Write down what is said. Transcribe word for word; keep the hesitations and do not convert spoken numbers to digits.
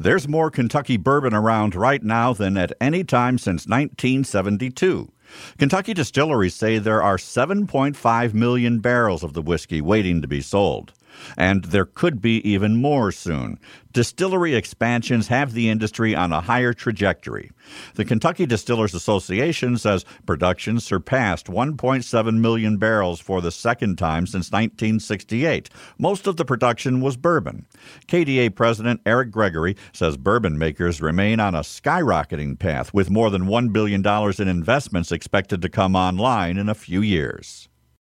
There's more Kentucky bourbon around right now than at any time since nineteen seventy-two. Kentucky distilleries say there are seven point five million barrels of the whiskey waiting to be sold. And there could be even more soon. Distillery expansions have the industry on a higher trajectory. The Kentucky Distillers Association says production surpassed one point seven million barrels for the second time since nineteen sixty-eight. Most of the production was bourbon. K D A President Eric Gregory says bourbon makers remain on a skyrocketing path with more than one billion dollars in investments expected to come online in a few years.